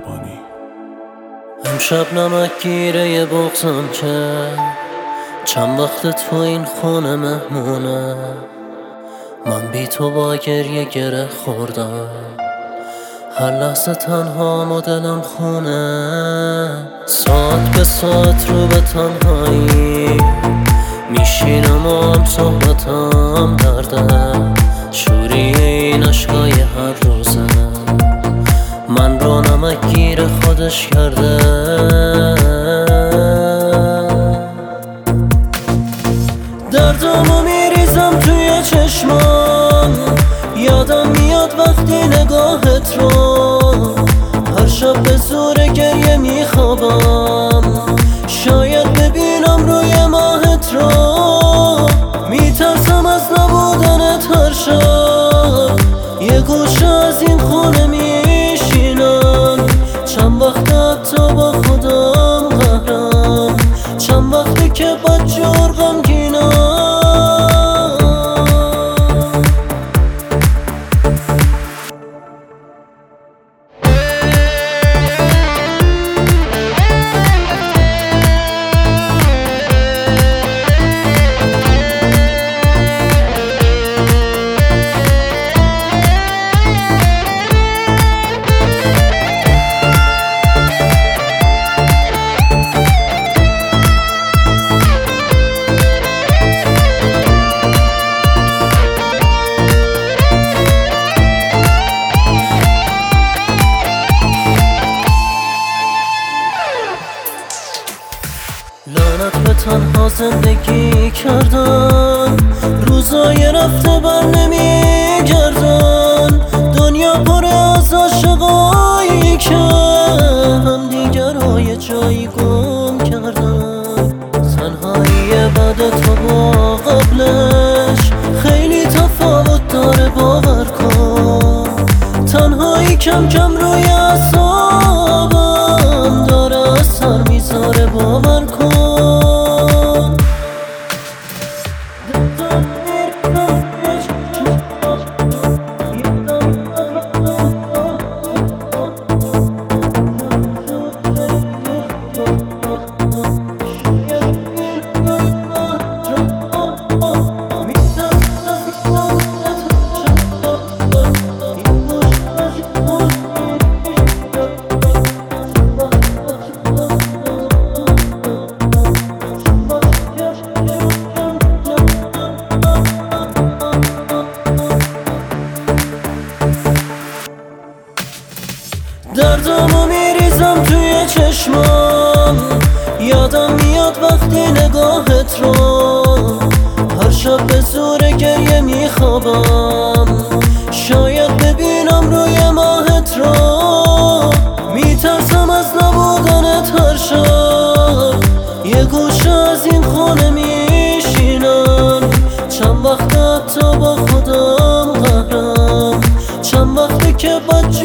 قربانی. امشب نمکگیره بغضم که چند وقت تو این خونه مهمونه. من بی تو با گریه گره خوردم، هر لحظه تنها و دلم خونه. ساعت به ساعت رو به تنهایی میشینم و هم صحبتم درده، شوری این عشقای هر روزه من رو نمکگیر خودش کرده. دردمو میریزم توی چشمام، یادم میاد وقتی نگاهت رو، هر شب به زور گریه میخوابم، شاید ببینم روی ماهت رو. میترسم از نبودنت هر شب، یه گوشه از این خونه میشینم، چند وقت حتی با خودم قهرم، چند وقتی که بدجور غمگینم. لعنت به تنها زندگی کردن، روزای رفته بر نمیگردن، دنیا پر از عاشقایی که هم دیگرای جایی گم کردن. تنهایی بعد تو با قبلش خیلی تفاوت داره، باور کن. تنهایی کم کم روی اعصابم داره اثر میذاره، باور کن. دردمو میریزم توی چشمام، یادم میاد وقتی نگاهت رو، هر شب به زور گریه میخوابم، شاید ببینم روی ماهت رو. میترسم از نبودنت هر شب، یه گوشه از این خونه میشینم، چند وقت حتی با خودم قهرم، چند وقتی که